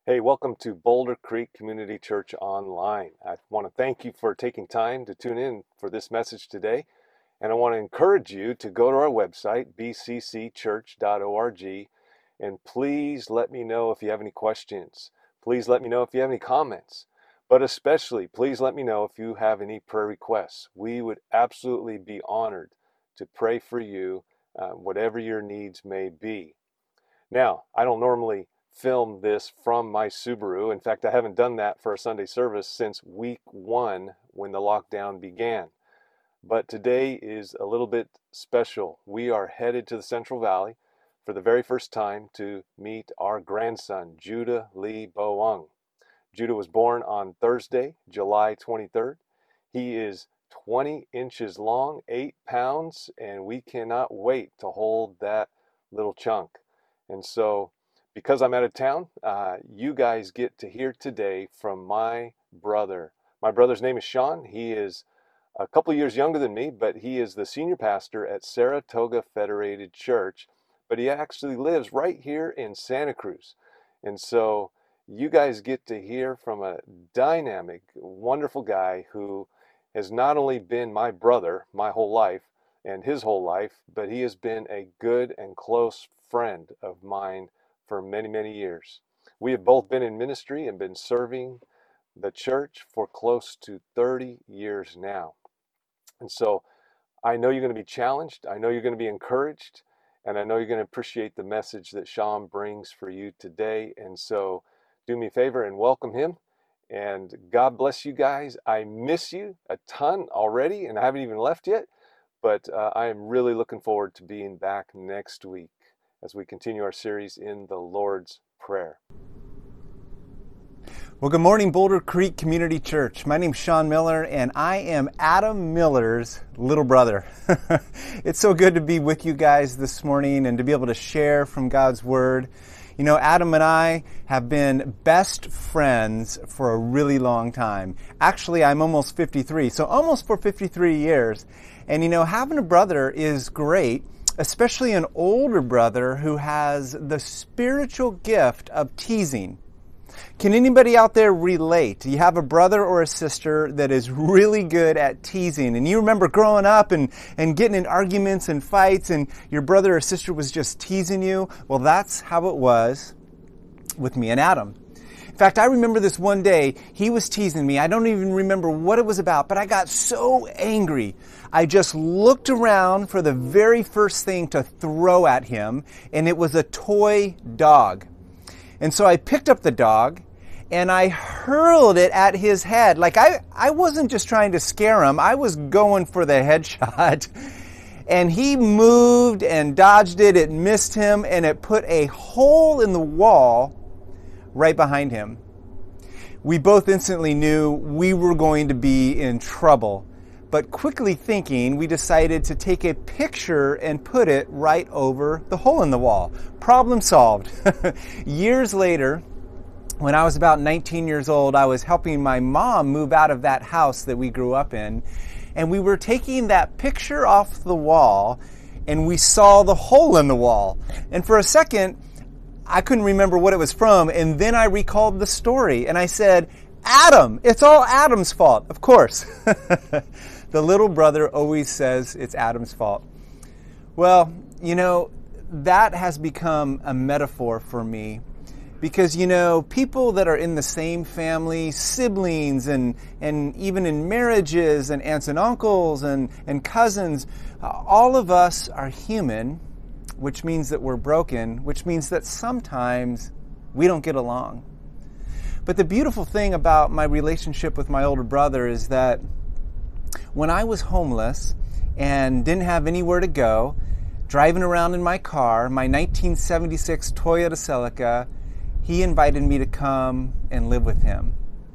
Hey, welcome to Boulder Creek Community Church Online. I want to thank you for taking time to tune in for this message today. And I want to encourage you to go to our website, bccchurch.org, and please let me know if you have any questions. Please let me know if you have any comments. But especially, please let me know if you have any prayer requests. We would absolutely be honored to pray for you, whatever your needs may be. Now, I don't normally film this from my Subaru. In fact, I haven't done that for a Sunday service since week 1 when the lockdown began. But today is a little bit special. We are headed to the Central Valley for the very first time to meet our grandson, Judah Lee Boang. Judah was born on Thursday, July 23rd. He is 20 inches long, 8 pounds, and we cannot wait to hold that little chunk. And so, because I'm out of town, you guys get to hear today from my brother. My brother's name is Sean. He is a couple years younger than me, but he is the senior pastor at Saratoga Federated Church. But he actually lives right here in Santa Cruz. And so you guys get to hear from a dynamic, wonderful guy who has not only been my brother my whole life and his whole life, but he has been a good and close friend of mine for many, many years. We have both been in ministry and been serving the church for close to 30 years now. And so I know you're going to be challenged. I know you're going to be encouraged. And I know you're going to appreciate the message that Sean brings for you today. And so do me a favor and welcome him. And God bless you guys. I miss you a ton already, and I haven't even left yet. But I am really looking forward to being back next week as we continue our series in the Lord's Prayer. Well, good morning, Boulder Creek Community Church. My name's Sean Miller, and I am Adam Miller's little brother. It's so good to be with you guys this morning and to be able to share from God's Word. You know, Adam and I have been best friends for a really long time. Actually, I'm almost 53, so almost for 53 years. And you know, having a brother is great, especially an older brother who has the spiritual gift of teasing. Can anybody out there relate? Do you have a brother or a sister that is really good at teasing? And you remember growing up and getting in arguments and fights and your brother or sister was just teasing you? Well, that's how it was with me and Adam. In fact, I remember this one day, he was teasing me. I don't even remember what it was about, but I got so angry. I just looked around for the very first thing to throw at him, and it was a toy dog. And so I picked up the dog, and I hurled it at his head. Like I wasn't just trying to scare him, I was going for the headshot. And he moved and dodged it, it missed him, and it put a hole in the wall right behind him. We both instantly knew we were going to be in trouble. But quickly thinking, we decided to take a picture and put it right over the hole in the wall. Problem solved. Years later, when I was about 19 years old, I was helping my mom move out of that house that we grew up in. And we were taking that picture off the wall, and we saw the hole in the wall. And for a second, I couldn't remember what it was from, and then I recalled the story, and I said, Adam, it's all Adam's fault. Of course. The little brother always says it's Adam's fault. Well, you know, that has become a metaphor for me because, you know, people that are in the same family, siblings and even in marriages and aunts and uncles and cousins, all of us are human, which means that we're broken, which means that sometimes we don't get along. But the beautiful thing about my relationship with my older brother is that when I was homeless and didn't have anywhere to go, driving around in my car, my 1976 Toyota Celica, he invited me to come and live with him.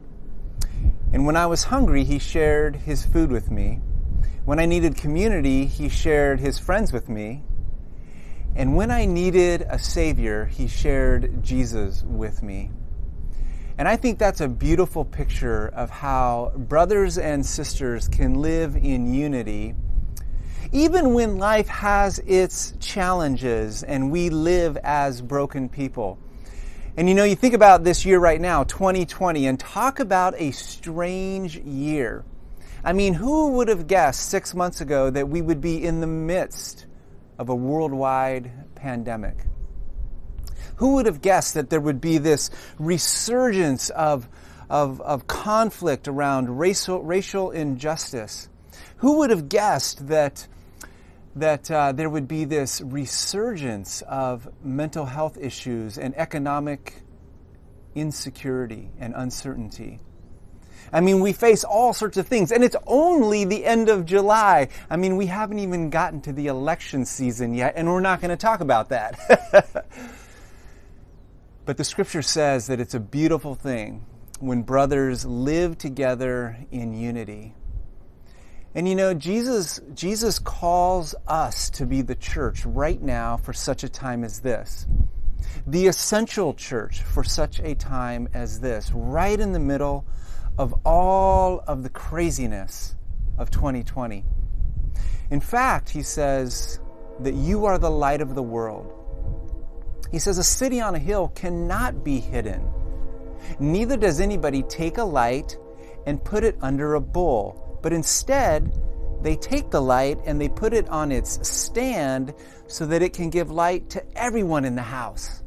And when I was hungry, he shared his food with me. When I needed community, he shared his friends with me. And when I needed a Savior, he shared Jesus with me. And I think that's a beautiful picture of how brothers and sisters can live in unity, even when life has its challenges and we live as broken people. And you think about this year right now, 2020, and talk about a strange year. I mean, who would have guessed 6 months ago that we would be in the midst of a worldwide pandemic? Who would have guessed that there would be this resurgence of conflict around racial injustice? Who would have guessed that there would be this resurgence of mental health issues and economic insecurity and uncertainty? I mean, we face all sorts of things, and it's only the end of July. I mean, we haven't even gotten to the election season yet, and we're not going to talk about that. But the scripture says that it's a beautiful thing when brothers live together in unity. And Jesus calls us to be the church right now for such a time as this. The essential church for such a time as this, right in the middle of all of the craziness of 2020. In fact, he says that you are the light of the world. He says a city on a hill cannot be hidden. Neither does anybody take a light and put it under a bowl. But instead, they take the light and they put it on its stand so that it can give light to everyone in the house.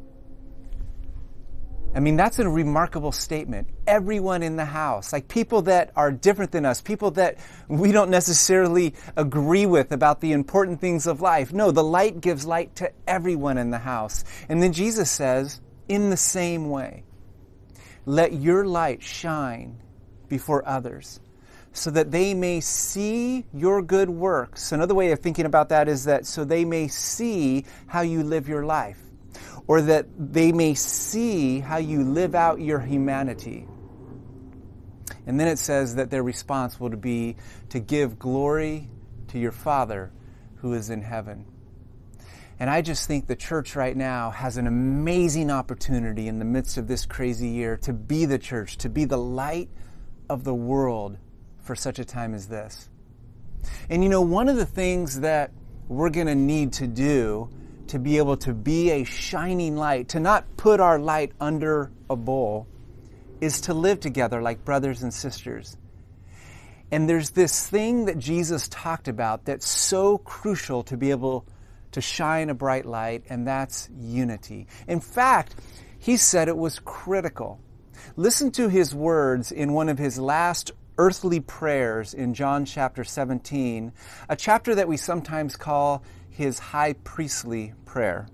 I mean, that's a remarkable statement. Everyone in the house, like people that are different than us, people that we don't necessarily agree with about the important things of life. No, the light gives light to everyone in the house. And then Jesus says, in the same way, let your light shine before others, so that they may see your good works. Another way of thinking about that is that so they may see how you live your life, or that they may see how you live out your humanity. And then it says that their response will be to give glory to your Father who is in heaven. And I just think the church right now has an amazing opportunity in the midst of this crazy year to be the church, to be the light of the world for such a time as this. And one of the things that we're going to need to do to be able to be a shining light, to not put our light under a bowl, is to live together like brothers and sisters. And there's this thing that Jesus talked about that's so crucial to be able to shine a bright light, and that's unity. In fact, he said it was critical. Listen to his words in one of his last earthly prayers in John chapter 17, a chapter that we sometimes call his high priestly prayer.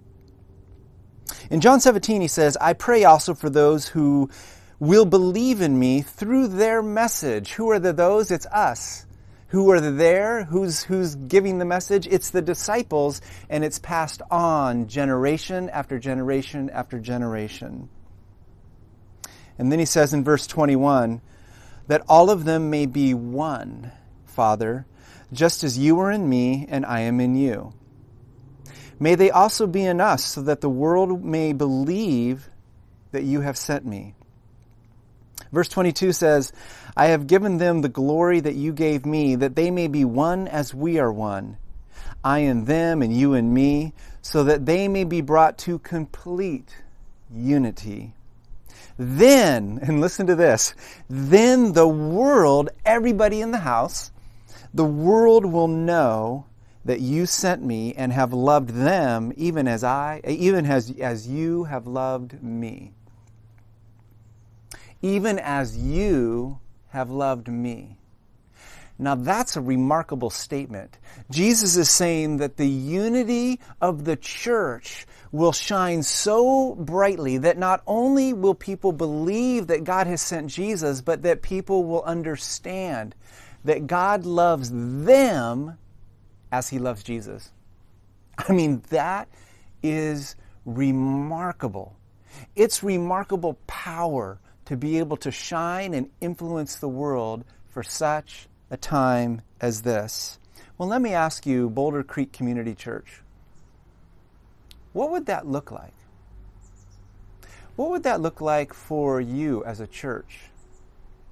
In John 17, he says, I pray also for those who will believe in me through their message. Who are those? It's us. Who are there? Who's giving the message? It's the disciples, and it's passed on generation after generation after generation. And then he says in verse 21, that all of them may be one, Father, just as you are in me and I am in you. May they also be in us, so that the world may believe that you have sent me. Verse 22 says, I have given them the glory that you gave me, that they may be one as we are one. I in them and you in me, so that they may be brought to complete unity. Then, and listen to this, then the world, everybody in the house, the world will know that you sent me and have loved them even as you have loved me. Even as you have loved me. Now that's a remarkable statement. Jesus is saying that the unity of the church will shine so brightly that not only will people believe that God has sent Jesus, but that people will understand that God loves them as he loves Jesus. I mean, that is remarkable. It's remarkable power to be able to shine and influence the world for such a time as this. Well, let me ask you, Boulder Creek Community Church, what would that look like? What would that look like for you as a church?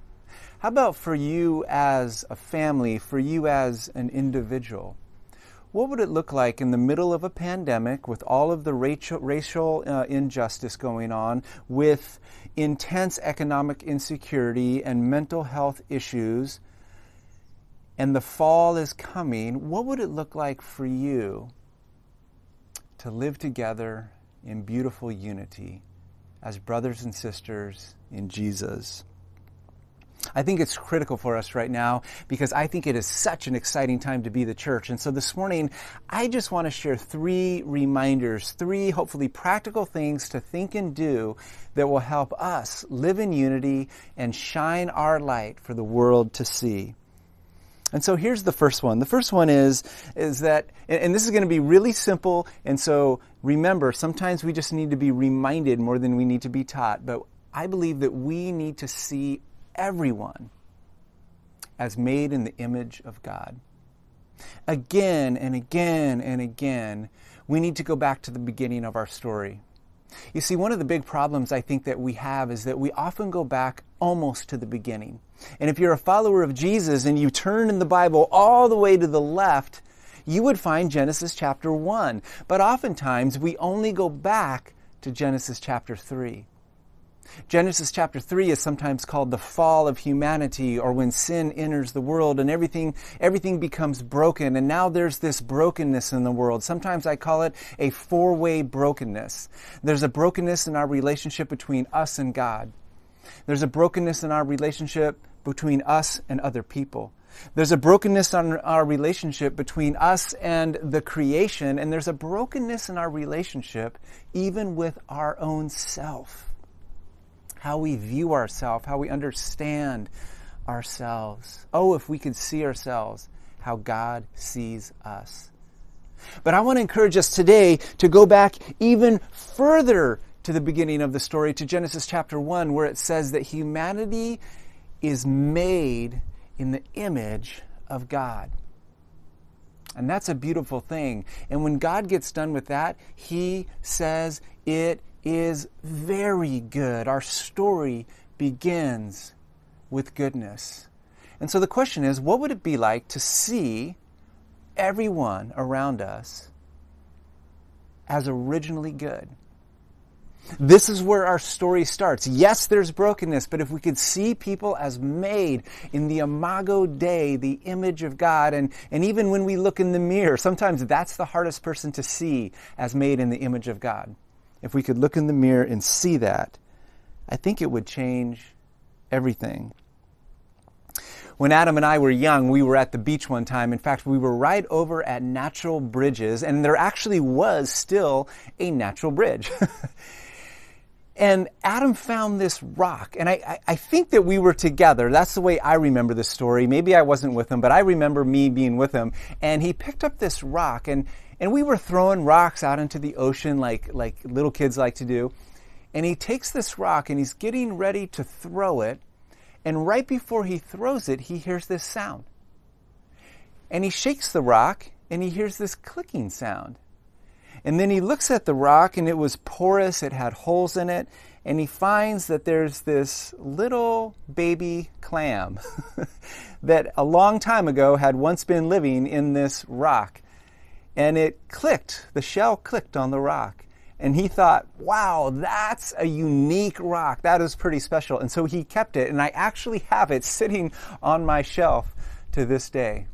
How about for you as a family, for you as an individual? what would it look like in the middle of a pandemic with all of the racial injustice going on, with intense economic insecurity and mental health issues, and the fall is coming? What would it look like for you to live together in beautiful unity as brothers and sisters in Jesus? I think it's critical for us right now because I think it is such an exciting time to be the church. And so this morning, I just want to share 3 reminders, 3 hopefully practical things to think and do that will help us live in unity and shine our light for the world to see. And so here's the first one. The first one is that, and this is going to be really simple, and so remember, sometimes we just need to be reminded more than we need to be taught, but I believe that we need to see everyone as made in the image of God. Again and again and again, we need to go back to the beginning of our story. You see, one of the big problems I think that we have is that we often go back almost to the beginning. And if you're a follower of Jesus and you turn in the Bible all the way to the left, you would find Genesis chapter 1. But oftentimes, we only go back to Genesis chapter 3. Genesis chapter 3 is sometimes called the fall of humanity, or when sin enters the world and everything becomes broken, and now there's this brokenness in the world. Sometimes I call it a 4-way brokenness. There's a brokenness in our relationship between us and God. There's a brokenness in our relationship between us and other people. There's a brokenness in our relationship between us and the creation, and there's a brokenness in our relationship even with our own self. How we view ourselves, how we understand ourselves. Oh, if we could see ourselves, how God sees us. But I want to encourage us today to go back even further to the beginning of the story, to Genesis chapter 1, where it says that humanity is made in the image of God. And that's a beautiful thing. And when God gets done with that, He says it is very good. Our story begins with goodness. And so the question is, what would it be like to see everyone around us as originally good? This is where our story starts. Yes, there's brokenness, but if we could see people as made in the imago Dei, the image of God, and even when we look in the mirror, sometimes that's the hardest person to see as made in the image of God. If we could look in the mirror and see that, I think it would change everything. When Adam and I were young, we were at the beach one time. In fact, we were right over at Natural Bridges, and there actually was still a natural bridge. And Adam found this rock, and I think that we were together. That's the way I remember the story. Maybe I wasn't with him, but I remember me being with him. And he picked up this rock, and we were throwing rocks out into the ocean like little kids like to do. And he takes this rock, and he's getting ready to throw it. And right before he throws it, he hears this sound. And he shakes the rock, and he hears this clicking sound. And then he looks at the rock, and it was porous, it had holes in it, and he finds that there's this little baby clam that a long time ago had once been living in this rock. And it clicked, the shell clicked on the rock. And he thought, wow, that's a unique rock. That is pretty special. And so he kept it, and I actually have it sitting on my shelf to this day.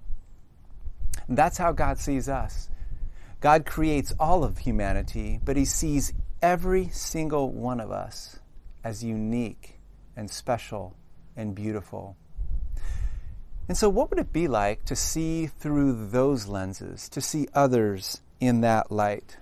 And that's how God sees us. God creates all of humanity, but He sees every single one of us as unique and special and beautiful. And so what would it be like to see through those lenses, to see others in that light?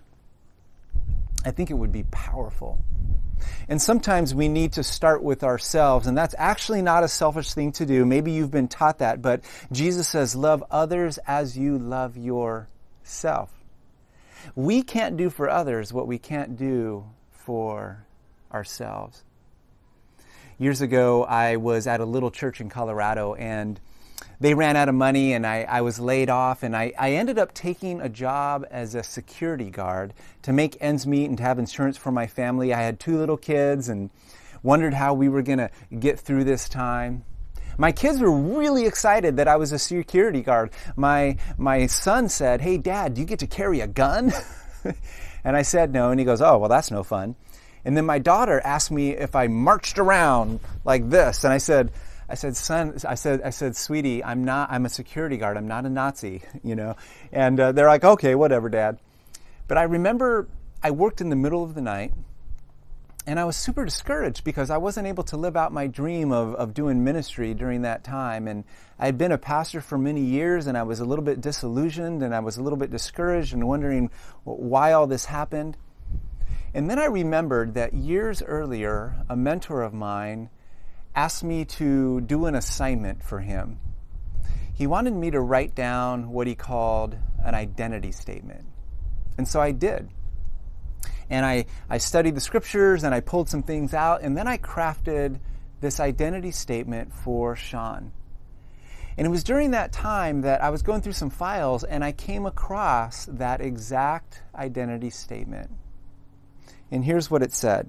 I think it would be powerful. And sometimes we need to start with ourselves, and that's actually not a selfish thing to do. Maybe you've been taught that, but Jesus says, love others as you love yourself. We can't do for others what we can't do for ourselves. Years ago, I was at a little church in Colorado, and they ran out of money, and I was laid off, and I ended up taking a job as a security guard to make ends meet and to have insurance for my family. I had 2 little kids and wondered how we were going to get through this time. My kids were really excited that I was a security guard. My son said, "Hey, Dad, do you get to carry a gun?" And I said no, and he goes, "Oh, well, that's no fun." And then my daughter asked me if I marched around like this, and I said, "Son," I said, "Sweetie, I'm a security guard. I'm not a Nazi," you know. And they're like, "Okay, whatever, Dad." But I remember I worked in the middle of the night, and I was super discouraged because I wasn't able to live out my dream of doing ministry during that time. And I had been a pastor for many years, and I was a little bit disillusioned, and I was a little bit discouraged and wondering why all this happened. And then I remembered that years earlier, a mentor of mine asked me to do an assignment for him. He wanted me to write down what he called an identity statement. And so I did. And I studied the scriptures, and I pulled some things out, and then I crafted this identity statement for Sean. And it was during that time that I was going through some files, and I came across that exact identity statement. And here's what it said.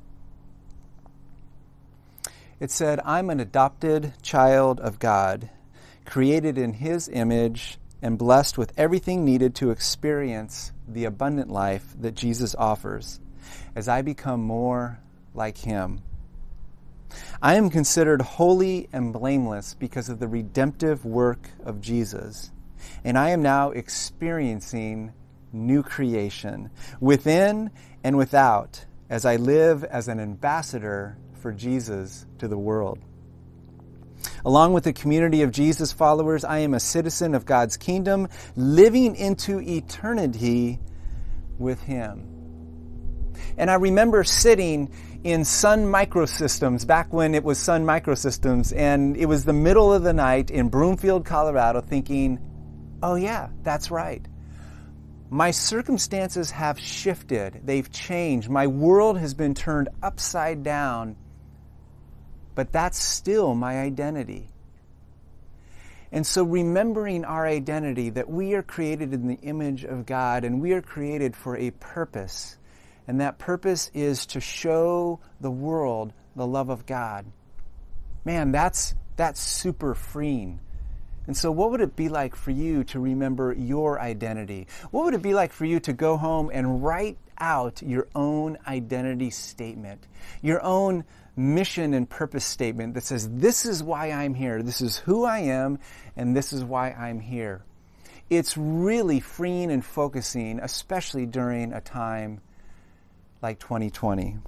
It said, "I'm an adopted child of God, created in His image and blessed with everything needed to experience the abundant life that Jesus offers as I become more like Him. I am considered holy and blameless because of the redemptive work of Jesus, and I am now experiencing new creation within and without as I live as an ambassador for Jesus to the world. Along with the community of Jesus followers, I am a citizen of God's kingdom, living into eternity with Him." And I remember sitting in Sun Microsystems, back when it was Sun Microsystems, and it was the middle of the night in Broomfield, Colorado, thinking, oh yeah, that's right. My circumstances have shifted. They've changed. My world has been turned upside down. But that's still my identity. And so remembering our identity, that we are created in the image of God, and we are created for a purpose. And that purpose is to show the world the love of God. Man, that's super freeing. And so what would it be like for you to remember your identity? What would it be like for you to go home and write out your own identity statement, your own mission and purpose statement that says, this is why I'm here, this is who I am, and this is why I'm here? It's really freeing and focusing, especially during a time like 2020.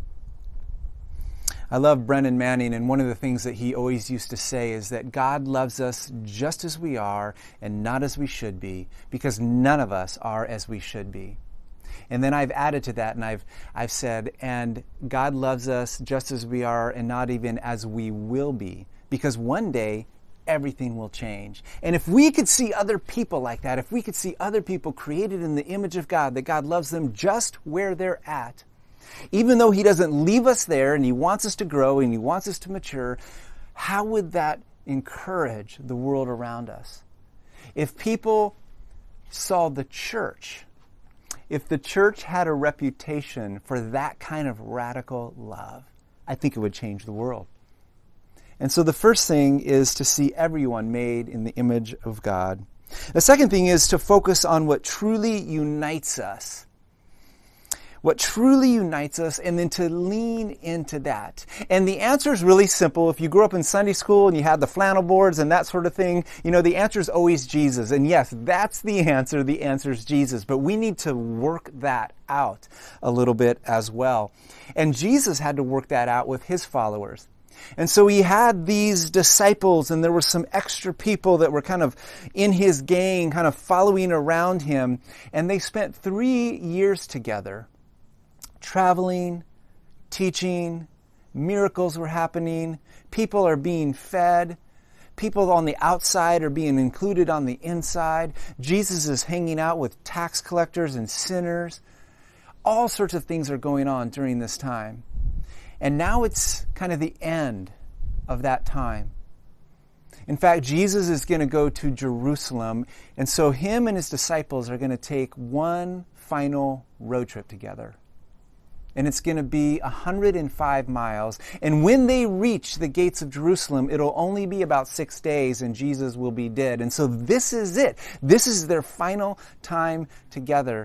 I love Brennan Manning, and one of the things that he always used to say is that God loves us just as we are and not as we should be, because none of us are as we should be. And then I've added to that, and I've said, and God loves us just as we are and not even as we will be, because one day everything will change. And if we could see other people like that, if we could see other people created in the image of God, that God loves them just where they're at, even though He doesn't leave us there and He wants us to grow and He wants us to mature, how would that encourage the world around us? If people saw the church, if the church had a reputation for that kind of radical love, I think it would change the world. And so the first thing is to see everyone made in the image of God. The second thing is to focus on what truly unites us. What truly unites us, and then to lean into that. And the answer is really simple. If you grew up in Sunday school and you had the flannel boards and that sort of thing, you know, the answer is always Jesus. And yes, that's the answer. The answer is Jesus. But we need to work that out a little bit as well. And Jesus had to work that out with His followers. And so He had these disciples, and there were some extra people that were kind of in His gang, kind of following around Him. And they spent 3 years together, traveling, teaching, miracles were happening, people are being fed, people on the outside are being included on the inside. Jesus is hanging out with tax collectors and sinners. All sorts of things are going on during this time. And now it's kind of the end of that time. In fact, Jesus is going to go to Jerusalem, and so Him and His disciples are going to take one final road trip together. and it's going to be 105 miles. And when they reach the gates of Jerusalem, it'll only be about 6 days, and Jesus will be dead. And so this is it. This is their final time together.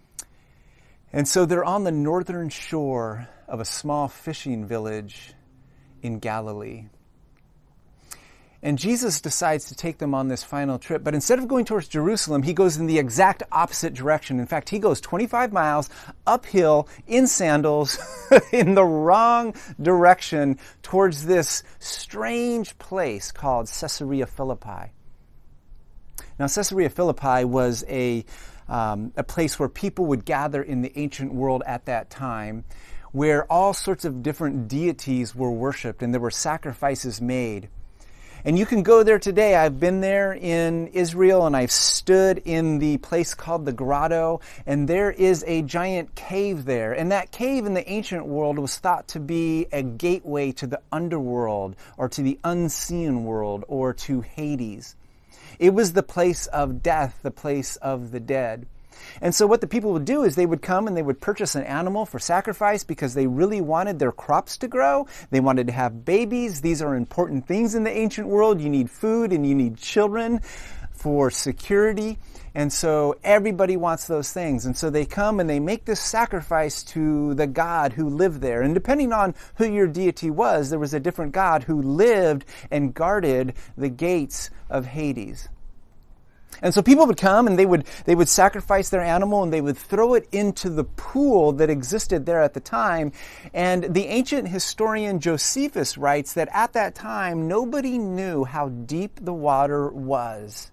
And so they're on the northern shore of a small fishing village in Galilee. And Jesus decides to take them on this final trip. But instead of going towards Jerusalem, he goes in the exact opposite direction. In fact, he goes 25 miles uphill in sandals in the wrong direction towards this strange place called Caesarea Philippi. Now, Caesarea Philippi was a place where people would gather in the ancient world at that time, where all sorts of different deities were worshipped and there were sacrifices made. And you can go there today. I've been there in Israel, and I've stood in the place called the Grotto, and there is a giant cave there. And that cave in the ancient world was thought to be a gateway to the underworld, or to the unseen world, or to Hades. It was the place of death, the place of the dead. And so what the people would do is they would come and they would purchase an animal for sacrifice because they really wanted their crops to grow. They wanted to have babies. These are important things in the ancient world. You need food and you need children for security. And so everybody wants those things. And so they come and they make this sacrifice to the god who lived there. And depending on who your deity was, there was a different god who lived and guarded the gates of Hades. And so people would come and they would sacrifice their animal and they would throw it into the pool that existed there at the time. And the ancient historian Josephus writes that at that time, nobody knew how deep the water was.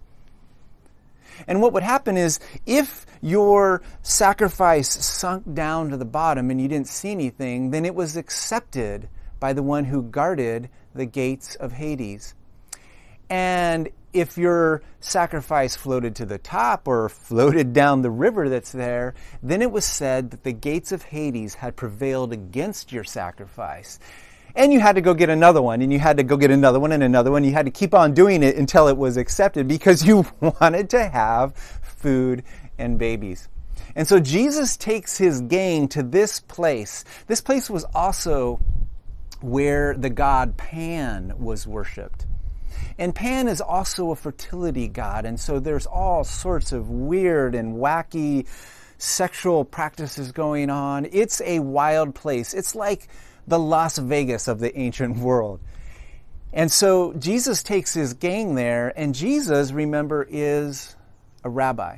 And what would happen is, if your sacrifice sunk down to the bottom and you didn't see anything, then it was accepted by the one who guarded the gates of Hades. And if your sacrifice floated to the top or floated down the river that's there, then it was said that the gates of Hades had prevailed against your sacrifice. And you had to go get another one, and you had to go get another one and another one. You had to keep on doing it until it was accepted because you wanted to have food and babies. And so Jesus takes his gang to this place. This place was also where the god Pan was worshipped. And Pan is also a fertility god, and so there's all sorts of weird and wacky sexual practices going on. It's a wild place. It's like the Las Vegas of the ancient world. And so Jesus takes his gang there, and Jesus, remember, is a rabbi.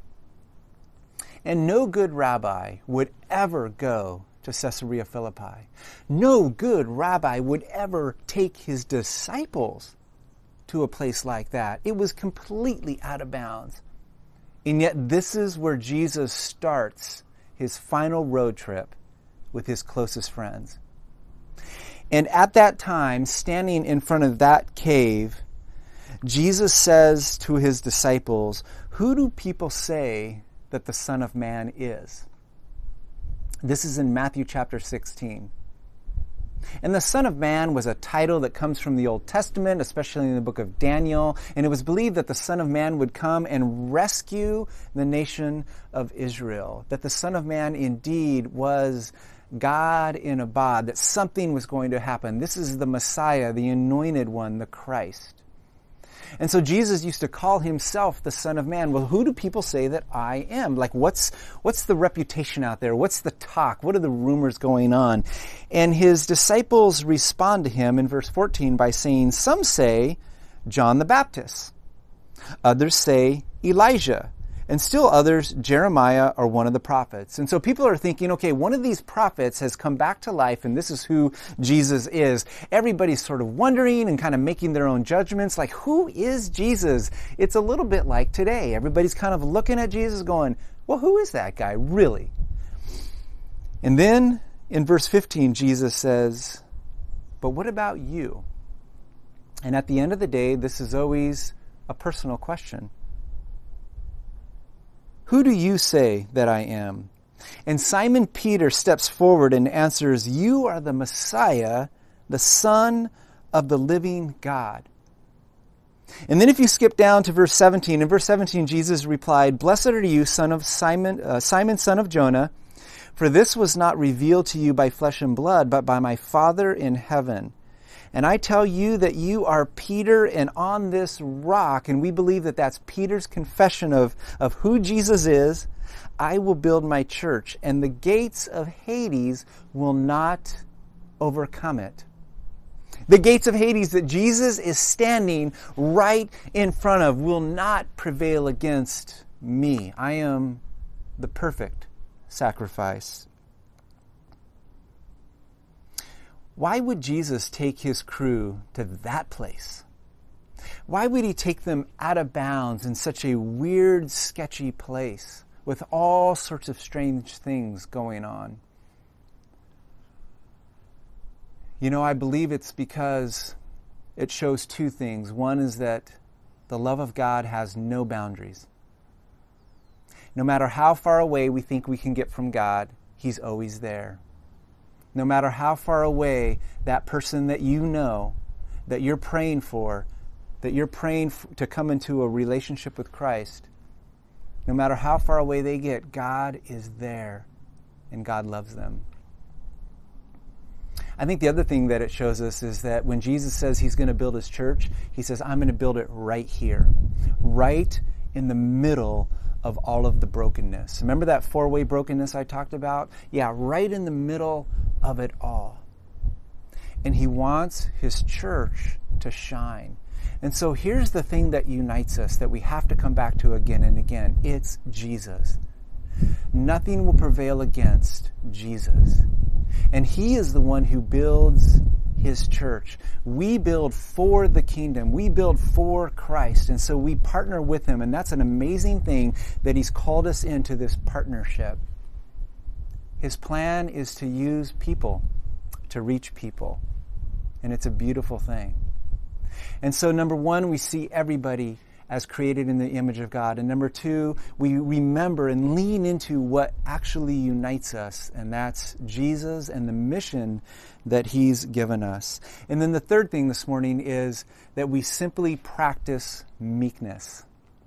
And no good rabbi would ever go to Caesarea Philippi. No good rabbi would ever take his disciples to a place like that. It was completely out of bounds. And yet this is where Jesus starts his final road trip with his closest friends. And at that time, standing in front of that cave, Jesus says to his disciples, "Who do people say that the Son of Man is?" This is in Matthew chapter 16. And the Son of Man was a title that comes from the Old Testament, especially in the book of Daniel. And it was believed that the Son of Man would come and rescue the nation of Israel. That the Son of Man indeed was God in a bod, that something was going to happen. This is the Messiah, the anointed one, the Christ. And so Jesus used to call himself the Son of Man. Well, who do people say that I am? Like, what's the reputation out there? What's the talk? What are the rumors going on? And his disciples respond to him in verse 14 by saying, some say John the Baptist. Others say Elijah. And still others, Jeremiah or one of the prophets. And so people are thinking, okay, one of these prophets has come back to life and this is who Jesus is. Everybody's sort of wondering and kind of making their own judgments. Like, who is Jesus? It's a little bit like today. Everybody's kind of looking at Jesus going, well, who is that guy really? And then in verse 15, Jesus says, but what about you? And at the end of the day, this is always a personal question. Who do you say that I am? And Simon Peter steps forward and answers, you are the Messiah, the Son of the living God. And then if you skip down to verse 17, in verse 17 Jesus replied, blessed are you, son of Simon, son of Jonah, For this was not revealed to you by flesh and blood, but by my Father in heaven. And I tell you that you are Peter, and on this rock," and we believe that that's Peter's confession of who Jesus is, "I will build my church, and the gates of Hades will not overcome it." The gates of Hades that Jesus is standing right in front of will not prevail against me. I am the perfect sacrifice. Why would Jesus take his crew to that place? Why would he take them out of bounds in such a weird, sketchy place with all sorts of strange things going on? You know, I believe it's because it shows two things. One is that the love of God has no boundaries. No matter how far away we think we can get from God, he's always there. No matter how far away that person that you know, that you're praying for, that you're praying to come into a relationship with Christ, no matter how far away they get, God is there and God loves them. I think the other thing that it shows us is that when Jesus says he's going to build his church, he says, "I'm going to build it right here, right in the middle of all of the brokenness." Remember that four-way brokenness I talked about? Yeah, right in the middle of it all. And he wants his church to shine. And so here's the thing that unites us that we have to come back to again and again. It's Jesus. Nothing will prevail against Jesus. And he is the one who builds his church. We build for the kingdom. We build for Christ. And so we partner with him. And that's an amazing thing that he's called us into this partnership. His plan is to use people to reach people. And it's a beautiful thing. And so number one, we see everybody as created in the image of God. And number two, we remember and lean into what actually unites us, and that's Jesus and the mission that he's given us. And then the third thing this morning is that we simply practice meekness.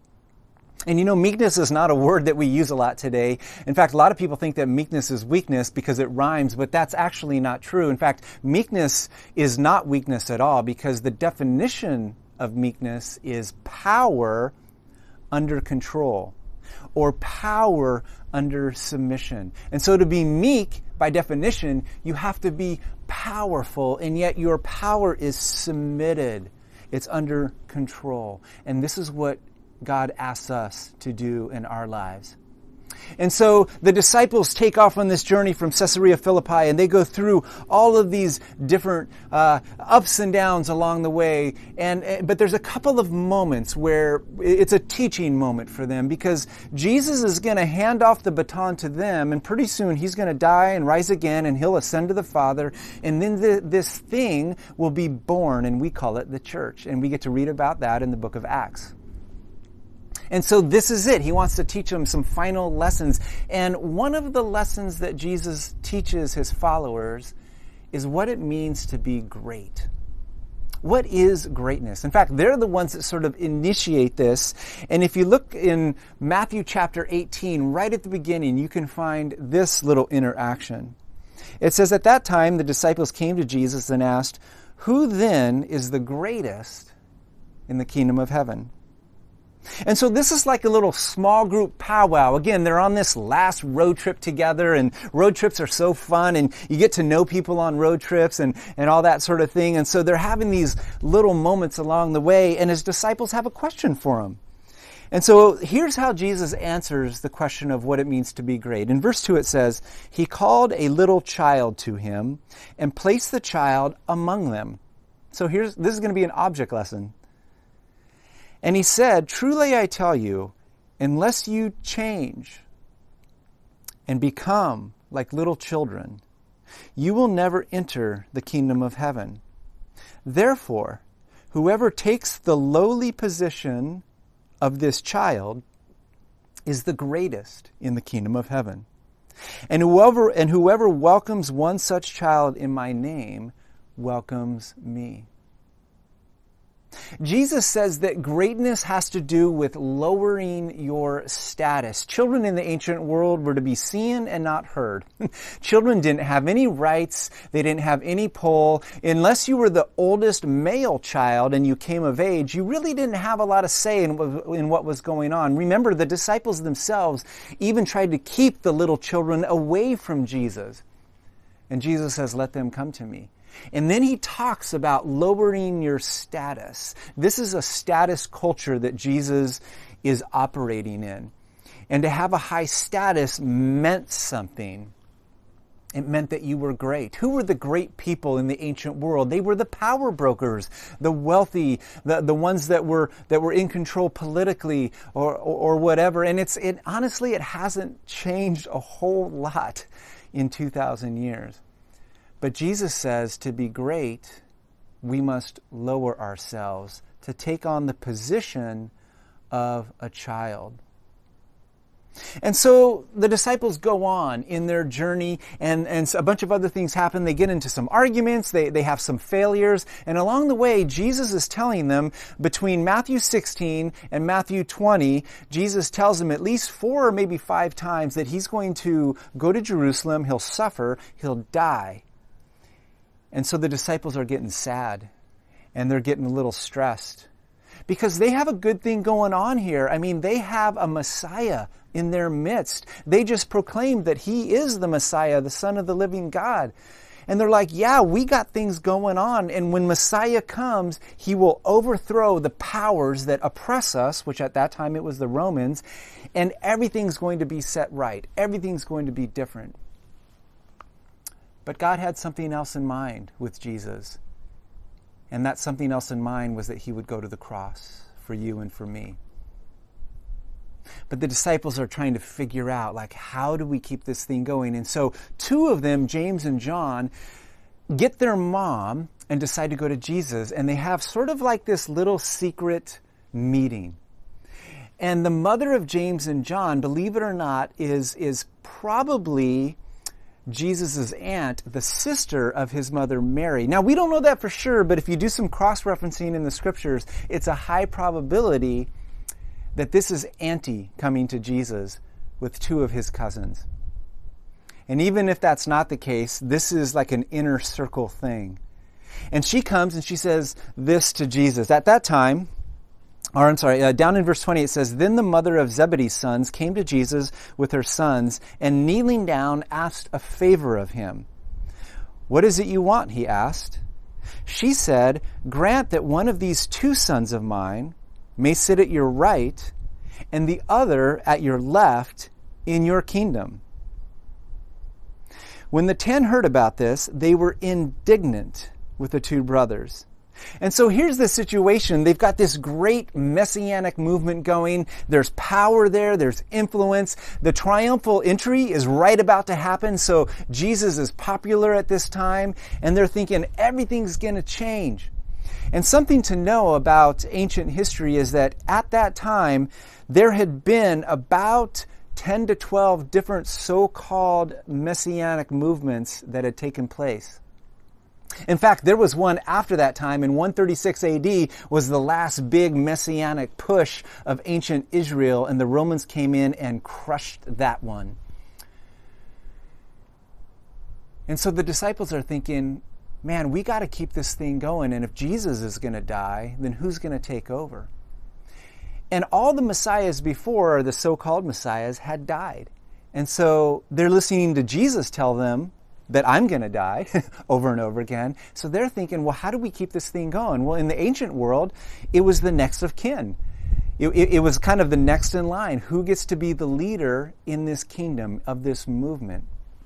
And you know, meekness is not a word that we use a lot today. In fact, a lot of people think that meekness is weakness because it rhymes, but that's actually not true. In fact, meekness is not weakness at all, because the definition of meekness is power under control, or power under submission. And so to be meek, by definition, you have to be powerful, and yet your power is submitted. It's under control. And this is what God asks us to do in our lives. And so the disciples take off on this journey from Caesarea Philippi, and they go through all of these different ups and downs along the way. But there's a couple of moments where it's a teaching moment for them, because Jesus is going to hand off the baton to them, and pretty soon he's going to die and rise again, and he'll ascend to the Father, and then this thing will be born, and we call it the church. And we get to read about that in the book of Acts. And so this is it. He wants to teach them some final lessons. And one of the lessons that Jesus teaches his followers is what it means to be great. What is greatness? In fact, they're the ones that sort of initiate this. And if you look in Matthew chapter 18, right at the beginning, you can find this little interaction. It says, "At that time, the disciples came to Jesus and asked, 'Who then is the greatest in the kingdom of heaven?'" And so this is like a little small group powwow. Again, they're on this last road trip together, and road trips are so fun, and you get to know people on road trips and all that sort of thing. And so they're having these little moments along the way, and his disciples have a question for him. And so here's how Jesus answers the question of what it means to be great. In verse 2 it says, "He called a little child to him and placed the child among them." So this is going to be an object lesson. "And he said, 'Truly I tell you, unless you change and become like little children, you will never enter the kingdom of heaven. Therefore, whoever takes the lowly position of this child is the greatest in the kingdom of heaven. And whoever welcomes one such child in my name welcomes me.'" Jesus says that greatness has to do with lowering your status. Children in the ancient world were to be seen and not heard. Children didn't have any rights. They didn't have any pull. Unless you were the oldest male child and you came of age, you really didn't have a lot of say in what was going on. Remember, the disciples themselves even tried to keep the little children away from Jesus. And Jesus says, "Let them come to me." And then he talks about lowering your status. This is a status culture that Jesus is operating in. And to have a high status meant something. It meant that you were great. Who were the great people in the ancient world? They were the power brokers, the wealthy, the ones that were in control politically or whatever. And honestly, it hasn't changed a whole lot in 2,000 years. But Jesus says to be great, we must lower ourselves to take on the position of a child. And so the disciples go on in their journey, and a bunch of other things happen. They get into some arguments, they have some failures, and along the way, Jesus is telling them, between Matthew 16 and Matthew 20, Jesus tells them at least 4 or maybe 5 times that he's going to go to Jerusalem, he'll suffer, he'll die. And so the disciples are getting sad, and they're getting a little stressed, because they have a good thing going on here. I mean, they have a Messiah in their midst. They just proclaimed that he is the Messiah, the Son of the living God. And they're like, yeah, we got things going on. And when Messiah comes, he will overthrow the powers that oppress us, which at that time it was the Romans, and everything's going to be set right. Everything's going to be different. But God had something else in mind with Jesus. And that something else in mind was that he would go to the cross for you and for me. But the disciples are trying to figure out, how do we keep this thing going? And so 2 of them, James and John, get their mom and decide to go to Jesus. And they have sort of like this little secret meeting. And the mother of James and John, believe it or not, is probably Jesus' aunt, the sister of his mother Mary. Now, we don't know that for sure, but if you do some cross-referencing in the scriptures, it's a high probability that this is Auntie coming to Jesus with 2 of his cousins. And even if that's not the case, this is like an inner circle thing. And she comes and she says this to Jesus. At that time, down in verse 20 it says, "Then the mother of Zebedee's sons came to Jesus with her sons, and kneeling down asked a favor of him. 'What is it you want?' he asked. She said, 'Grant that one of these 2 sons of mine may sit at your right, and the other at your left in your kingdom.' When the 10 heard about this, they were indignant with the 2 brothers. And so here's the situation. They've got this great messianic movement going. There's power there. There's influence. The triumphal entry is right about to happen. So Jesus is popular at this time. And they're thinking everything's going to change. And something to know about ancient history is that at that time, there had been about 10 to 12 different so-called messianic movements that had taken place. In fact, there was one after that time. In 136 AD was the last big messianic push of ancient Israel, and the Romans came in and crushed that one. And so the disciples are thinking, man, we got to keep this thing going, and if Jesus is going to die, then who's going to take over? And all the messiahs before, or the so-called messiahs, had died. And so they're listening to Jesus tell them that I'm going to die over and over again. So they're thinking, well, how do we keep this thing going? Well, in the ancient world, it was the next of kin. It was kind of the next in line. Who gets to be the leader in this kingdom, of this movement?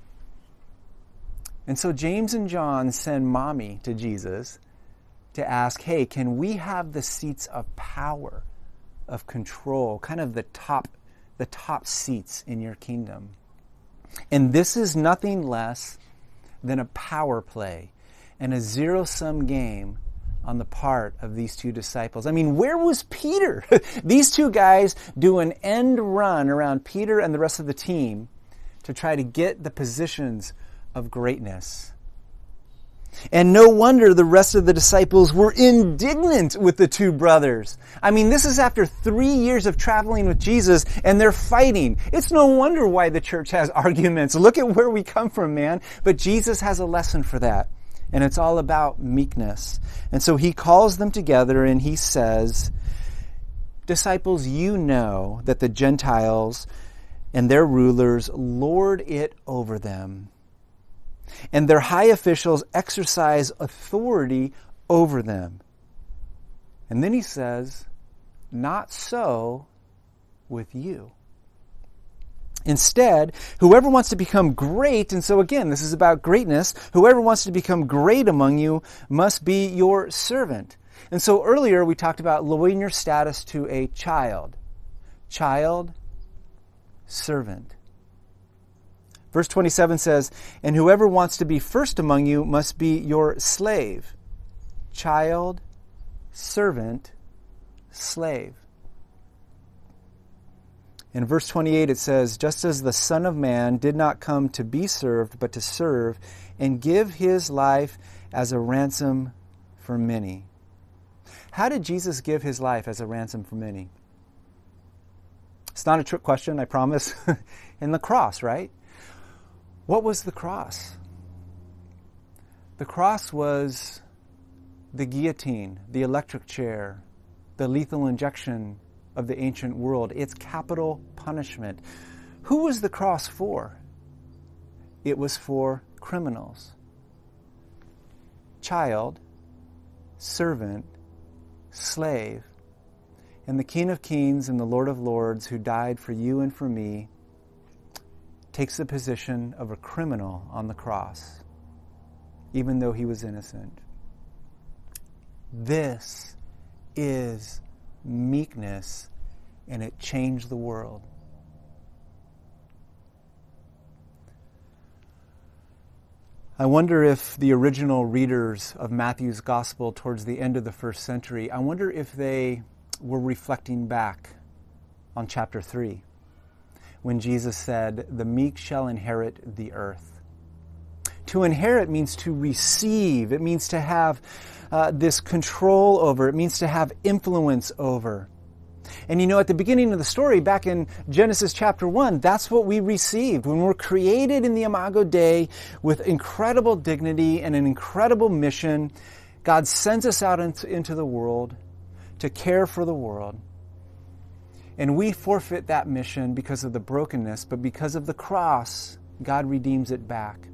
And so James and John send mommy to Jesus to ask, hey, can we have the seats of power, of control, kind of the top seats in your kingdom? And this is nothing less than a power play and a zero-sum game on the part of these 2 disciples. I mean, where was Peter? These 2 guys do an end run around Peter and the rest of the team to try to get the positions of greatness. And no wonder the rest of the disciples were indignant with the two brothers. I mean, this is after 3 years of traveling with Jesus, and they're fighting. It's no wonder why the church has arguments. Look at where we come from, man. But Jesus has a lesson for that, and it's all about meekness. And so he calls them together, and he says, disciples, you know that the Gentiles and their rulers lord it over them, and their high officials exercise authority over them. And then he says, not so with you. Instead, whoever wants to become great, and so again, this is about greatness, whoever wants to become great among you must be your servant. And so earlier we talked about lowering your status to a child. Child, servant. Verse 27 says, and whoever wants to be first among you must be your slave. Child, servant, slave. In verse 28 it says, just as the Son of Man did not come to be served, but to serve and give his life as a ransom for many. How did Jesus give his life as a ransom for many? It's not a trick question, I promise. In the cross, right? What was the cross? The cross was the guillotine, the electric chair, the lethal injection of the ancient world. It's capital punishment. Who was the cross for? It was for criminals. Child, servant, slave, and the King of Kings and the Lord of Lords, who died for you and for me, takes the position of a criminal on the cross, even though he was innocent. This is meekness, and it changed the world. I wonder if the original readers of Matthew's Gospel towards the end of the first century, I wonder if they were reflecting back on chapter 3, when Jesus said, the meek shall inherit the earth. To inherit means to receive. It means to have this control over. It means to have influence over. And you know, at the beginning of the story, back in Genesis chapter 1, that's what we received. When we're created in the Imago Dei with incredible dignity and an incredible mission, God sends us out into the world to care for the world. And we forfeit that mission because of the brokenness, but because of the cross, God redeems it back.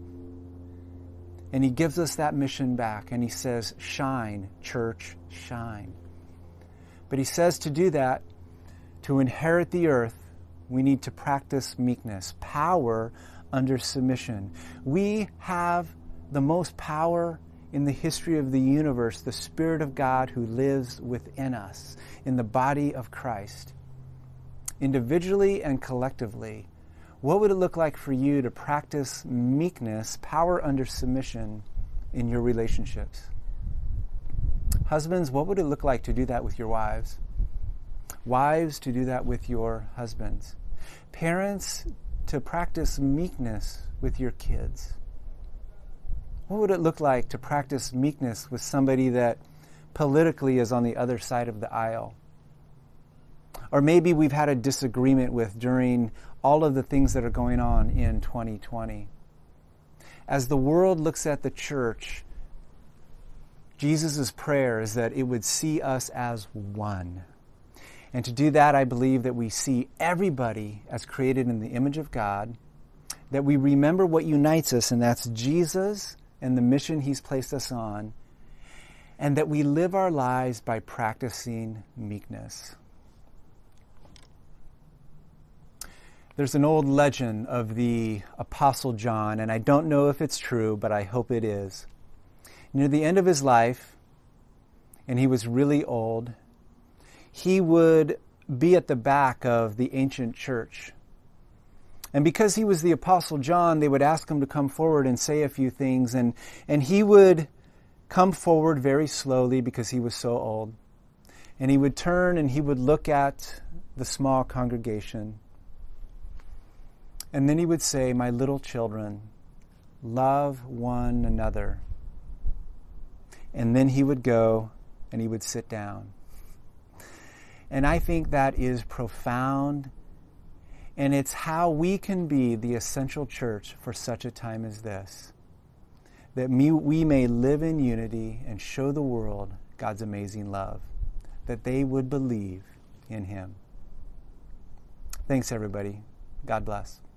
And he gives us that mission back, and he says, shine, church, shine. But he says to do that, to inherit the earth, we need to practice meekness, power under submission. We have the most power in the history of the universe, the Spirit of God who lives within us, in the body of Christ. Individually and collectively, what would it look like for you to practice meekness, power under submission in your relationships? Husbands, what would it look like to do that with your wives? Wives, to do that with your husbands. Parents, to practice meekness with your kids. What would it look like to practice meekness with somebody that politically is on the other side of the aisle? Or maybe we've had a disagreement with during all of the things that are going on in 2020. As the world looks at the church, Jesus' prayer is that it would see us as one. And to do that, I believe that we see everybody as created in the image of God, that we remember what unites us, and that's Jesus and the mission he's placed us on, and that we live our lives by practicing meekness. There's an old legend of the Apostle John, and I don't know if it's true, but I hope it is. Near the end of his life, and he was really old, he would be at the back of the ancient church. And because he was the Apostle John, they would ask him to come forward and say a few things, and he would come forward very slowly because he was so old. And he would turn and he would look at the small congregation. And then he would say, "My little children, love one another and then he would go and he would sit down. And I think that is profound, and it's how we can be the essential church for such a time as this, that we may live in unity and show the world God's amazing love, that they would believe in him. Thanks, everybody. God bless.